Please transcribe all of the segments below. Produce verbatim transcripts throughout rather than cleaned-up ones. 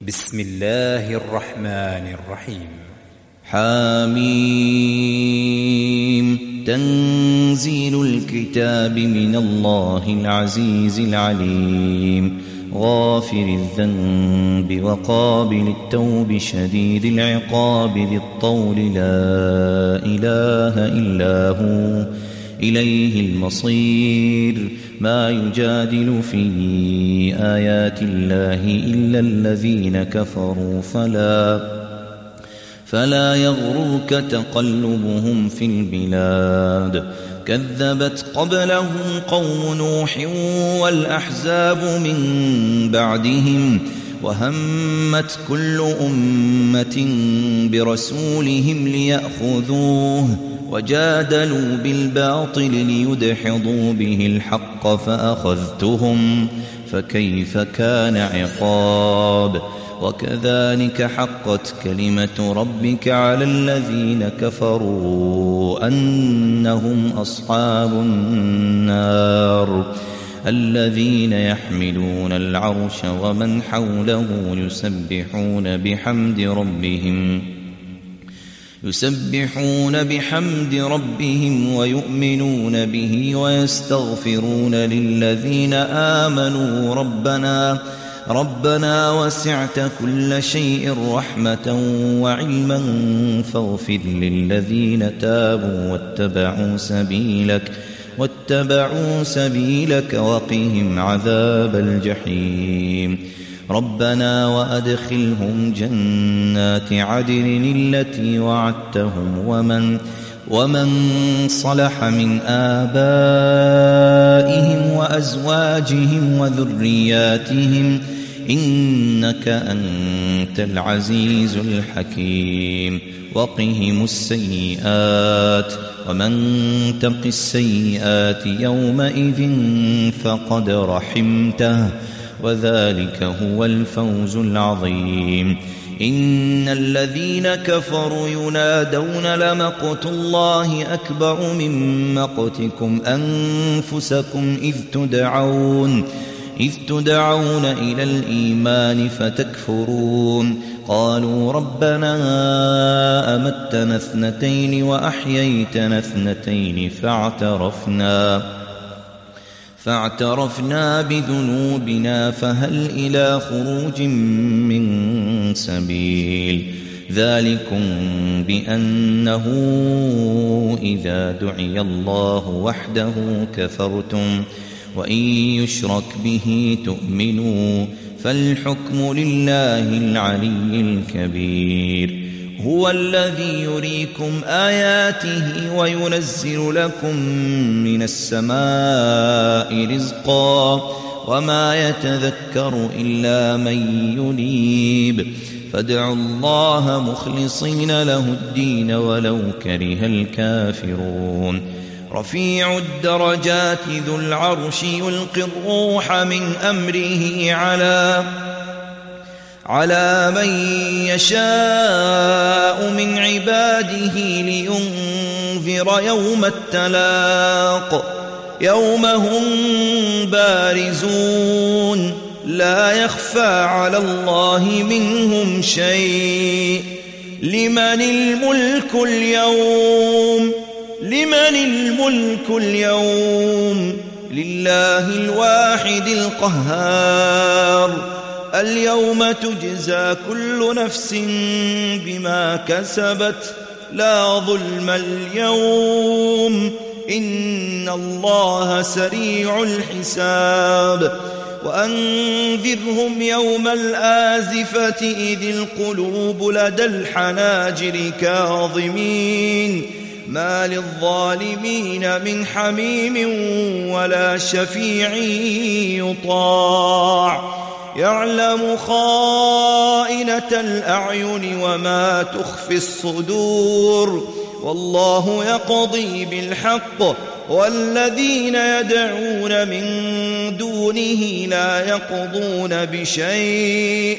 بسم الله الرحمن الرحيم. حاميم. تنزيل الكتاب من الله العزيز العليم، غافر الذنب وقابل التوب شديد العقاب ذي الطول، لا إله إلا هو إليه المصير. ما يجادل في آيات الله إلا الذين كفروا، فلا فلا يغررك تقلبهم في البلاد. كذبت قبلهم قوم نوح والأحزاب من بعدهم، وهمت كل أمة برسولهم ليأخذوه، وجادلوا بالباطل ليدحضوا به الحق فأخذتهم، فكيف كان عقاب. وكذلك حقت كلمة ربك على الذين كفروا أنهم أصحاب النار. الذين يحملون العرش ومن حوله يسبحون بحمد ربهم يسبحون بحمد ربهم ويؤمنون به ويستغفرون للذين آمنوا ربنا ربنا وسعت كل شيء رحمة وعلما فاغفر للذين تابوا واتبعوا سبيلك واتبعوا سبيلك وقهم عذاب الجحيم. ربنا وأدخلهم جنات عدن التي وعدتهم ومن ومن صلح من آبائهم وأزواجهم وذرياتهم إنك أنت العزيز الحكيم. وقهم السيئات ومن تق السيئات يومئذ فقد رحمته، وذلك هو الفوز العظيم. إن الذين كفروا ينادون لمقت الله أكبر من مقتكم أنفسكم إذ تدعون إذ تدعون إلى الإيمان فتكفرون. قالوا ربنا أمتنا اثنتين وأحييتنا اثنتين فاعترفنا فاعترفنا بذنوبنا فهل إلى خروج من سبيل. ذلكم بأنه إذا دعي الله وحده كفرتم وإن يشرك به تؤمنوا، فالحكم لله العلي الكبير. هو الذي يريكم آياته وينزل لكم من السماء رزقا، وما يتذكر إلا من ينيب. فادعوا الله مخلصين له الدين ولو كره الكافرون. رفيع الدرجات ذو العرش يلقي الروح من أمره على على من يشاء من عباده لينذر يوم التلاق، يوم هم بارزون لا يخفى على الله منهم شيء. لمن الملك اليوم لمن الملك اليوم لله الواحد القهار. اليوم تجزى كل نفس بما كسبت لا ظلم اليوم، إن الله سريع الحساب. وأنذرهم يوم الآزفة إذ القلوب لدى الحناجر كاظمين، ما للظالمين من حميم ولا شفيع يطاع. يعلم خائنة الأعين وما تخفي الصدور، والله يقضي بالحق والذين يدعون من دونه لا يقضون بشيء،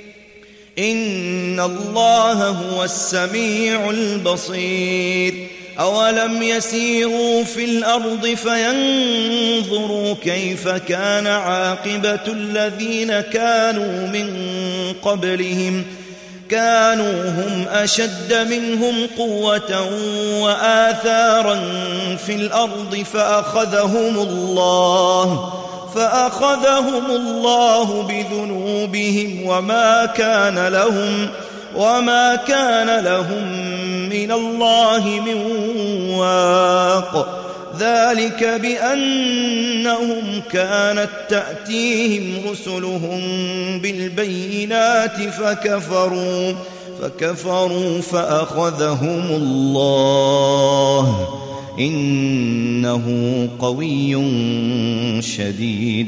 إن الله هو السميع البصير. أولم يسيروا في الأرض فينظروا كيف كان عاقبة الذين كانوا من قبلهم كانوا هم أشد منهم قوة وآثارا في الأرض فأخذهم الله فأخذهم الله بذنوبهم وما كان لهم وما كان لهم من الله من واق ذلك بأنهم كانت تأتيهم رسلهم بالبينات فكفروا فكفروا فأخذهم الله إنه قوي شديد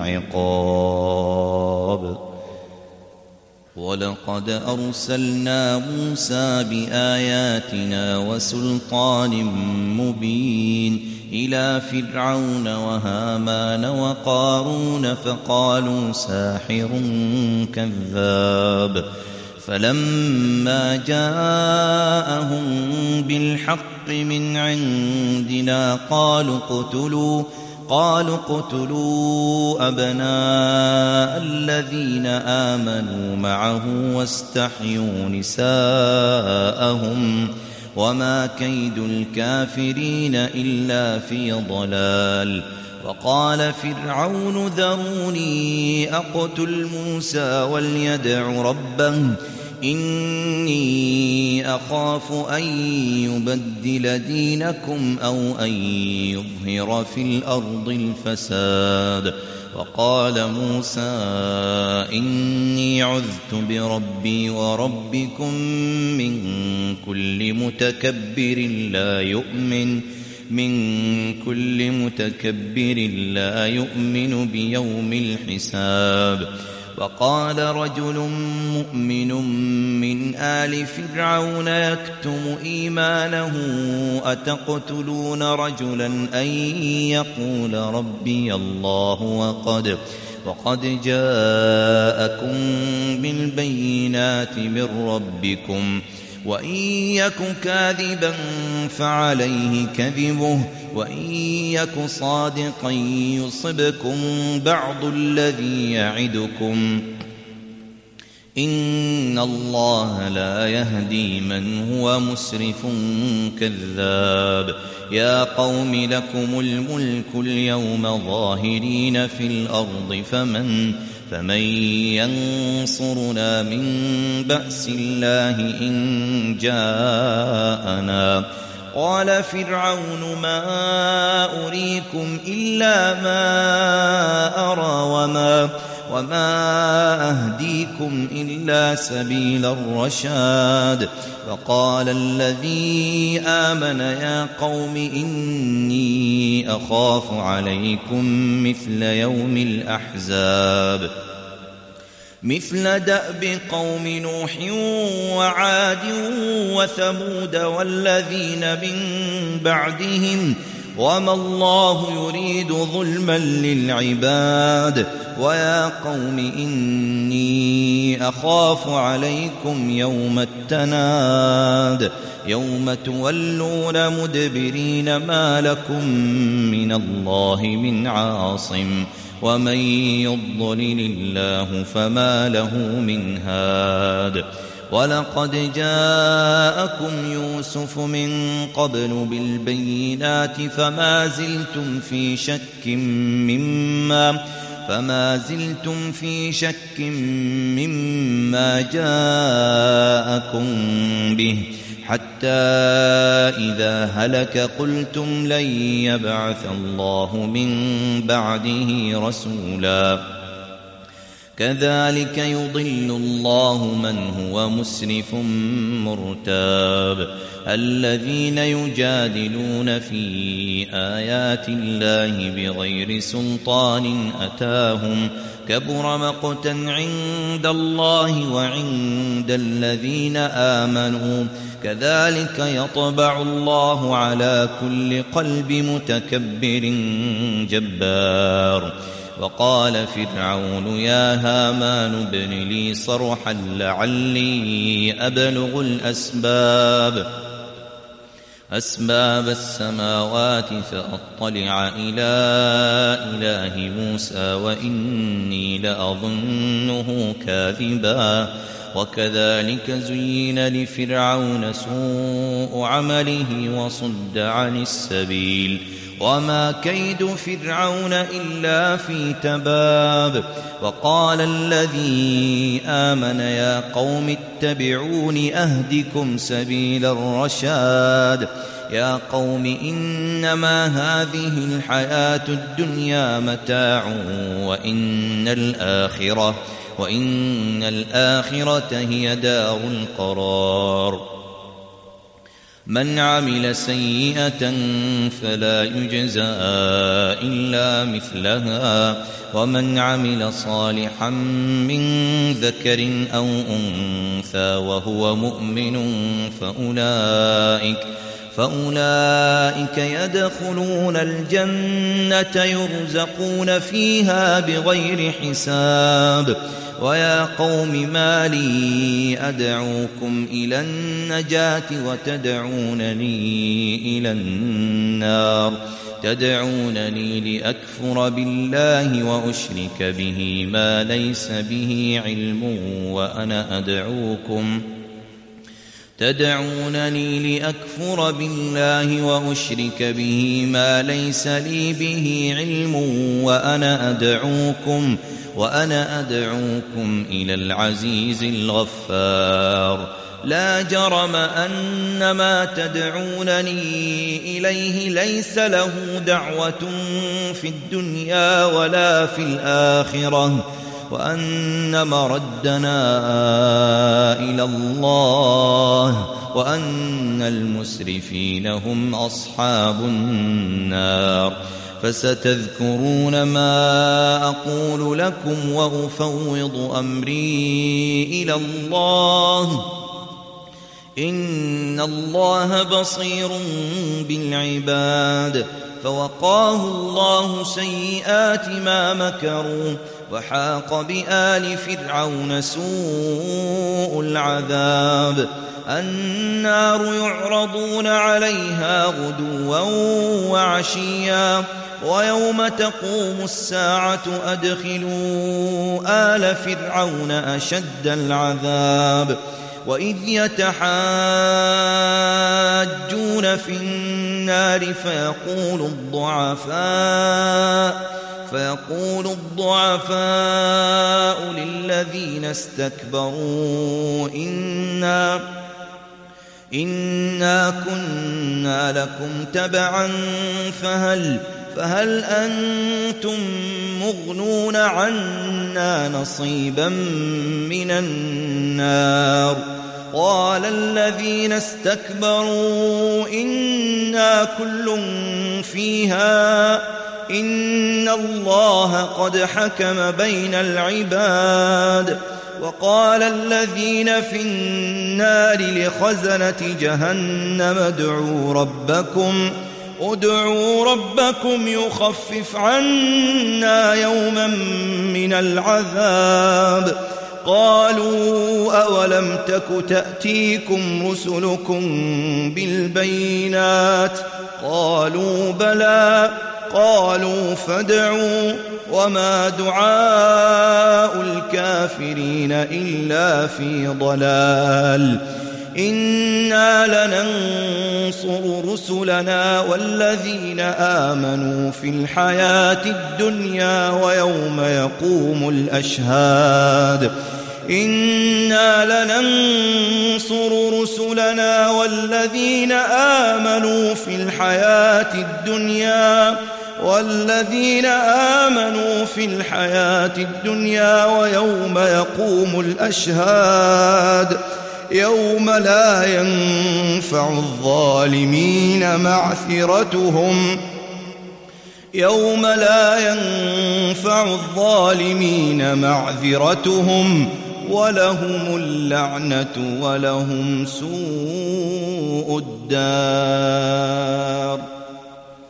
العقاب. ولقد أرسلنا موسى بآياتنا وسلطان مبين إلى فرعون وهامان وقارون فقالوا ساحر كذاب فلما جاءهم بالحق من عندنا قالوا اقتلوا قالوا اقتلوا أبناء الذين آمنوا معه واستحيوا نساءهم وما كيد الكافرين إلا في ضلال. وقال فرعون ذروني أقتل موسى وليدع ربه إني أخاف أن يبدل دينكم أو أن يظهر في الأرض الفساد. وقال موسى إني عذت بربي وربكم من كل متكبر لا يؤمن من كل متكبر لا يؤمن بيوم الحساب. وقال رجل مؤمن من آل فرعون يكتم إيمانه أتقتلون رجلا أن يقول ربي الله وقد وقد جاءكم بالبينات من ربكم وإن يك كاذبا فعليه كذبه وإن يك صادقا يصبكم بعض الذي يعدكم إن الله لا يهدي من هو مسرف كذاب. يا قوم لكم الملك اليوم ظاهرين في الأرض فمن فمن ينصرنا من بأس الله إن جاءنا. قال فرعون ما أريكم إلا ما أرى وما وما أهديكم إلا سبيل الرشاد. وقال الذي آمن يا قوم إني أخاف عليكم مثل يوم الأحزاب مثل دأب قوم نوح وعاد وثمود والذين من بعدهم وما الله يريد ظلما للعباد. ويا قوم إني أخاف عليكم يوم التناد يوم تولون مدبرين ما لكم من الله من عاصم ومن يضلل الله فما له من هاد. ولقد جاءكم يوسف من قبل بالبينات فما زلتم في شك مما فما زلتم في شك مما جاءكم به حتى إذا هلك قلتم لن يبعث الله من بعده رسولا. كذلك يضل الله من هو مسرف مرتاب. الذين يجادلون في آيات الله بغير سلطان أتاهم كبر مقتا عند الله وعند الذين آمنوا كذلك يطبع الله على كل قلب متكبر جبار. وقال فرعون يا هامان ابن لي صرحا لعلي أبلغ الأسباب أسباب السماوات فأطلع إلى إله موسى وإني لأظنه كاذبا وكذلك زين لفرعون سوء عمله وصد عن السبيل وما كيد فرعون إلا في تباب وقال الذي آمن يا قوم اتبعون أهدكم سبيل الرشاد يا قوم إنما هذه الحياة الدنيا متاع وإن الآخرة وإن الآخرة هي دار القرار من عمل سيئة فلا يجزى إلا مثلها ومن عمل صالحا من ذكر أو أنثى وهو مؤمن فأولئك فأولئك يدخلون الجنة يرزقون فيها بغير حساب ويا قوم ما لي أدعوكم إلى النجاة وتدعونني إلى النار تدعونني لأكفر بالله وأشرك به ما ليس به علم وأنا أدعوكم تدعونني لأكفر بالله وأشرك به ما ليس لي به علم وأنا أدعوكم وأنا أدعوكم إلى العزيز الغفار لا جرم أن ما تدعونني إليه ليس له دعوة في الدنيا ولا في الآخرة وأن مردنا إلى الله وأن المسرفين هم أصحاب النار فستذكرون ما أقول لكم وأفوض أمري إلى الله إن الله بصير بالعباد فوقاه الله سيئات ما مكروا وحاق بآل فرعون سوء العذاب النار يعرضون عليها غدوا وعشيا ويوم تقوم الساعة أدخلوا آل فرعون أشد العذاب وإذ يتحاجون في النار فيقول الضعفاء فيقول الضعفاء للذين استكبروا إنا إنا كنا لكم تبعا فهل فهل أنتم مغنون عنا نصيبا من النار قال الذين استكبروا إنا كل فيها إن الله قد حكم بين العباد وقال الذين في النار لخزنة جهنم ادعوا ربكم ادعوا ربكم يخفف عنا يوما من العذاب قالوا أولم تك تأتيكم رسلكم بالبينات قالوا بلى قالوا فادعوا وما دعاء الكافرين إلا في ضلال إنا لننصر رسلنا والذين آمنوا في الحياة الدنيا ويوم يقوم الأشهاد إنا لننصر رسلنا والذين آمنوا في الحياة الدنيا والذين آمنوا في الحياة الدنيا ويوم يقوم الأشهاد يوم لا ينفع الظالمين معذرتهم يوم لا ينفع الظالمين معذرتهم ولهم اللعنة ولهم سوء الدار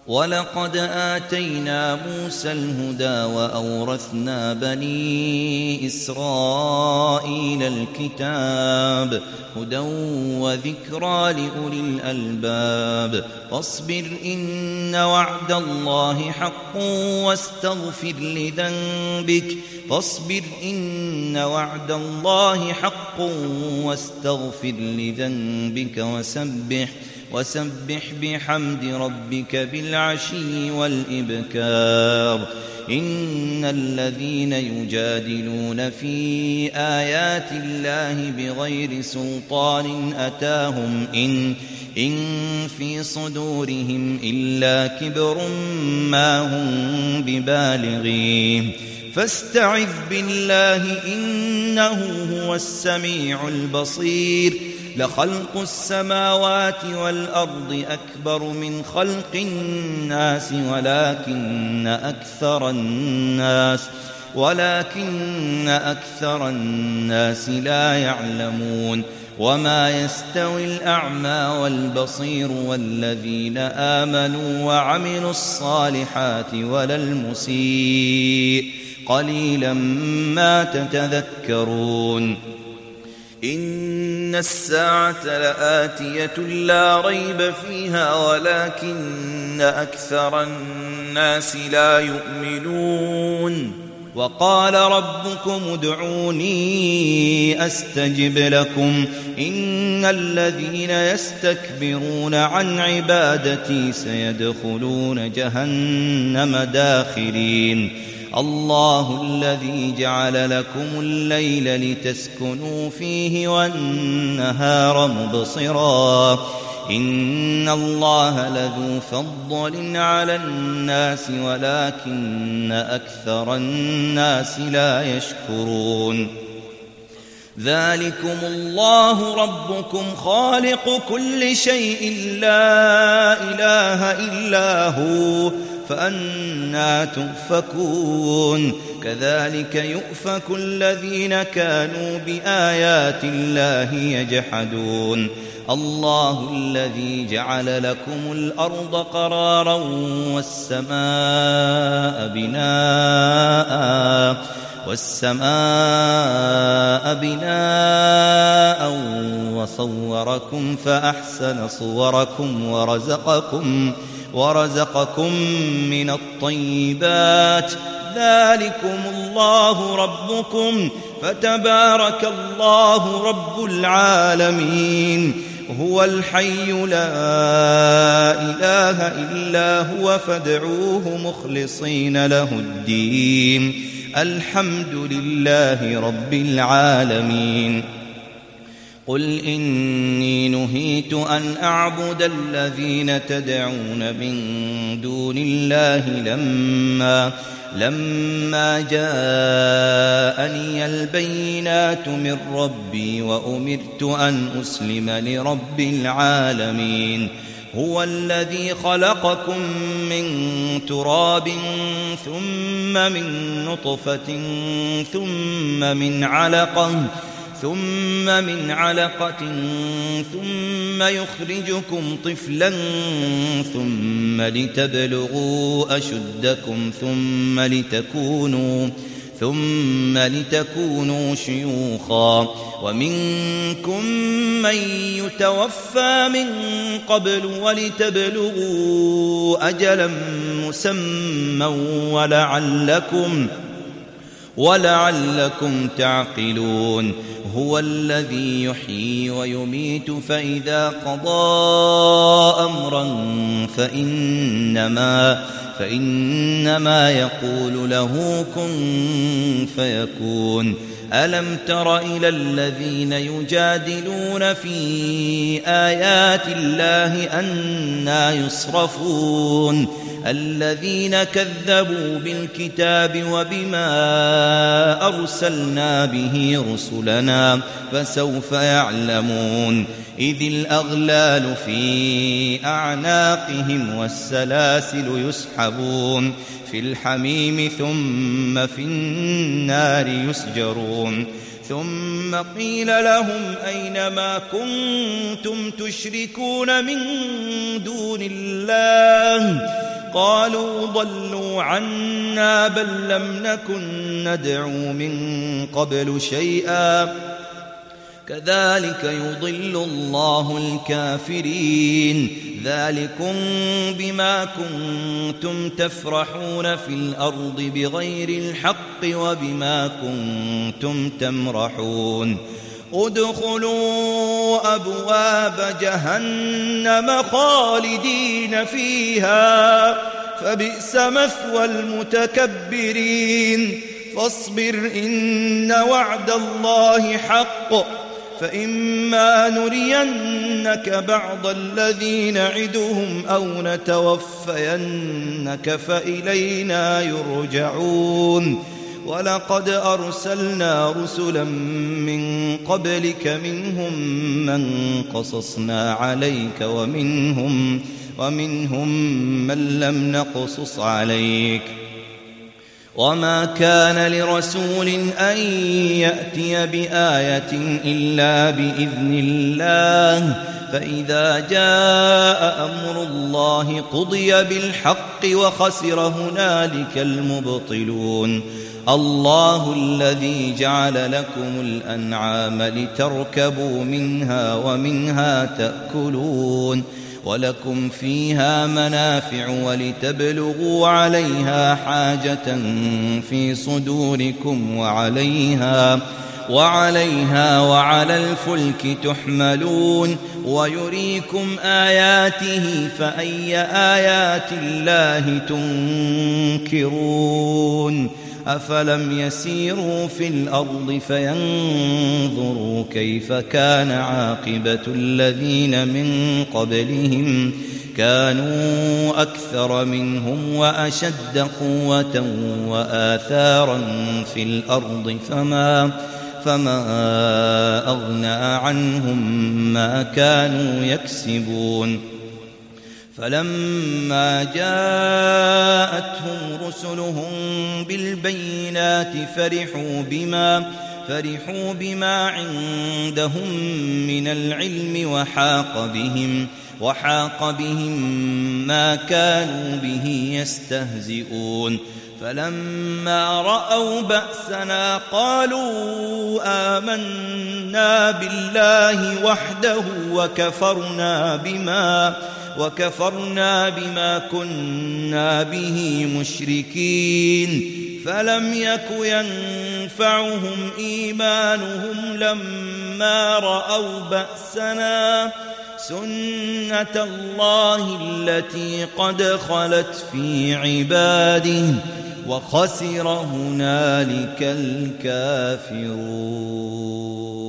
ولقد آتينا موسى الهدى وأورثنا بني إسرائيل الكتاب هدى وذكرى لأولي الألباب فاصبر إن وعد الله حق واستغفر لذنبك فاصبر إن وعد الله حق واستغفر لذنبك وسبح وسبح بحمد ربك بالعشي والإبكار إن الذين يجادلون في آيات الله بغير سلطان أتاهم إن إن في صدورهم إلا كبر ما هم ببالغيه فاستعذ بالله إنه هو السميع البصير لخلق السماوات والأرض أكبر من خلق الناس ولكن أكثر الناس ولكن أكثر الناس لا يعلمون وما يستوي الأعمى والبصير والذين آمنوا وعملوا الصالحات ولا المسيء قليلا ما تتذكرون إن الساعة لآتية لا ريب فيها ولكن أكثر الناس لا يؤمنون وقال ربكم ادعوني أستجب لكم إن الذين يستكبرون عن عبادتي سيدخلون جهنم داخرين الله الذي جعل لكم الليل لتسكنوا فيه والنهار مبصرا إن الله لذو فضل على الناس ولكن أكثر الناس لا يشكرون ذلكم الله ربكم خالق كل شيء لا إله إلا هو فأنى تؤفكون كذلك يؤفك الذين كانوا بآيات الله يجحدون الله الذي جعل لكم الأرض قرارا والسماء بناء والسماء بناء وصوركم فأحسن صوركم ورزقكم ورزقكم من الطيبات ذلكم الله ربكم فتبارك الله رب العالمين هو الحي لا إله إلا هو فادعوه مخلصين له الدين الحمد لله رب العالمين قل إني نهيت أن أعبد الذين تدعون من دون الله لما لما جاءني البينات من ربي وأمرت أن أسلم لرب العالمين هو الذي خلقكم من تراب ثم من نطفة ثم من علقة ثم من علقة ثم يخرجكم طفلا ثم لتبلغوا أشدكم ثم لتكونوا ثم لتكونوا شيوخا ومنكم من يتوفى من قبل ولتبلغوا أجلا مسمى ولعلكم ولعلكم تعقلون هو الذي يحيي ويميت فإذا قضى أمرا فإنما فإنما يقول له كن فيكون ألم تر إلى الذين يجادلون في آيات الله أنى يصرفون الذين كذبوا بالكتاب وبما أرسلنا به رسلنا فسوف يعلمون إذ الأغلال في أعناقهم والسلاسل يسحبون في الحميم ثم في النار يسجرون ثم قيل لهم أين ما كنتم تشركون من دون الله قالوا ضلوا عنا بل لم نكن ندعو من قبل شيئا كذلك يضل الله الكافرين ذلكم بما كنتم تفرحون في الأرض بغير الحق وبما كنتم تمرحون ادخلوا أبواب جهنم خالدين فيها فبئس مثوى المتكبرين فاصبر إن وعد الله حق فإما نرينك بعض الذي نعدهم أو نتوفينك فإلينا يرجعون ولقد أرسلنا رسلا من قبلك منهم من قصصنا عليك ومنهم, ومنهم من لم نقصص عليك وما كان لرسول أن يأتي بآية إلا بإذن الله فإذا جاء أمر الله قضي بالحق وخسر هنالك المبطلون الله الذي جعل لكم الأنعام لتركبوا منها ومنها تأكلون ولكم فيها منافع ولتبلغوا عليها حاجة في صدوركم وعليها وعليها وعلى الفلك تحملون ويريكم آياته فأي آيات الله تنكرون أفلم يسيروا في الأرض فينظروا كيف كان عاقبة الذين من قبلهم كانوا أكثر منهم وأشد قوة وآثارا في الأرض فما فما أغنى عنهم ما كانوا يكسبون فلما جاءتهم رسلهم بالبينات فرحوا بما فرحوا بما عندهم من العلم وحاق بهم وحاق بهم ما كانوا به يستهزئون فلما رأوا بأسنا قالوا آمنا بالله وحده وكفرنا بما وكفرنا بما كنا به مشركين فلم يك ينفعهم إيمانهم لما رأوا بأسنا سنة الله التي قد خلت في عباده وخسر هنالك الكافرون.